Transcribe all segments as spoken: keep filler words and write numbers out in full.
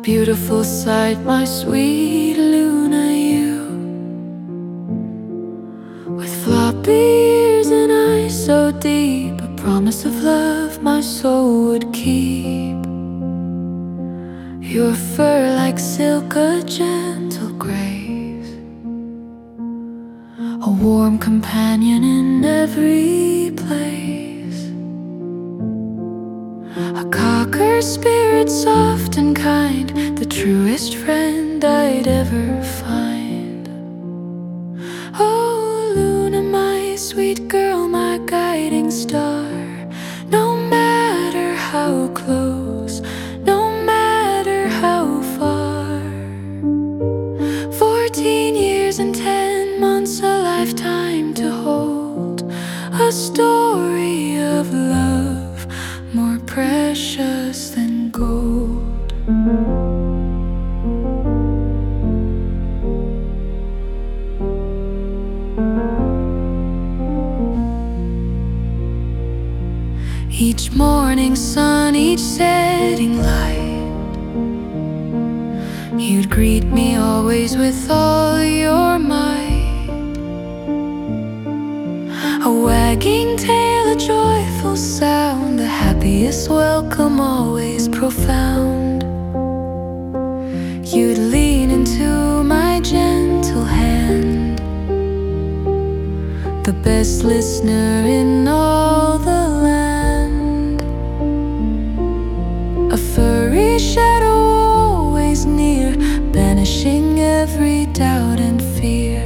beautiful sight, my sweet Luna, you. With floppy ears and eyes so deep, a promise of love my soul would keep. Your fur like silk, a gentle grace, a warm companion in every place, a cocker spirit soft and kind, the truest friend I'd ever find. Oh, Luna, my sweet girl, my guiding star, no matter how close, no matter how far. Fourteen years and ten months, a lifetime to hold, a story of love more precious than gold. Each morning sun, each setting light, you'd greet me always with all your might. A wagging tail, a joyful sound, the happiest welcome, always profound. You'd lean into my gentle hand, the best listener in all the land. A furry shadow always near, banishing every doubt and fear.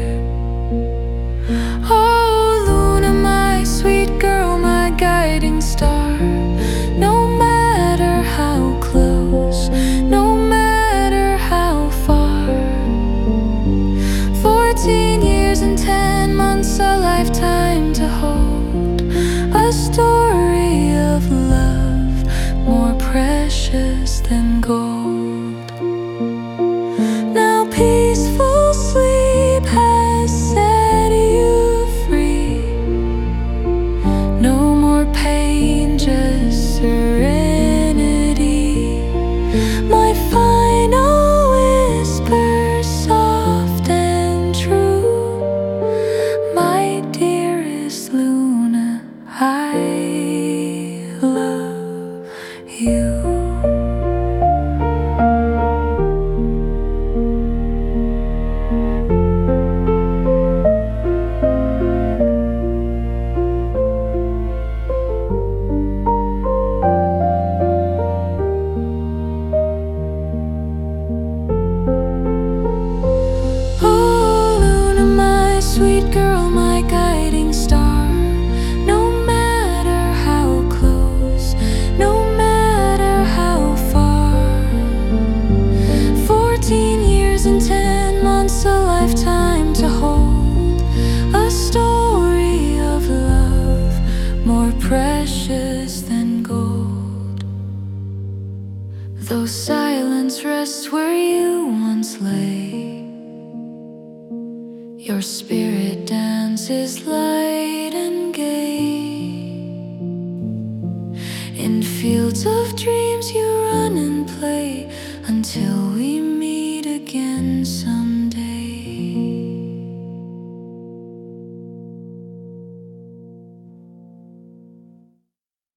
Oh, Luna, my sweet girl, my guiding star, no matter how close, no matter how far. Fourteen years and ten months, a lifetime to hold, a story of love more precious than gold. Now peaceful sleep has set you free, no more pain, just serenity. My final whisper, soft and true, my dearest Luna, I love you. Sweet girl, my guiding star, no matter how close, no matter how far. Fourteen years and ten months, a lifetime to hold, a story of love more precious than gold. Though silence rests where you once lay, your spirit dances light and gay. In fields of dreams you run and play,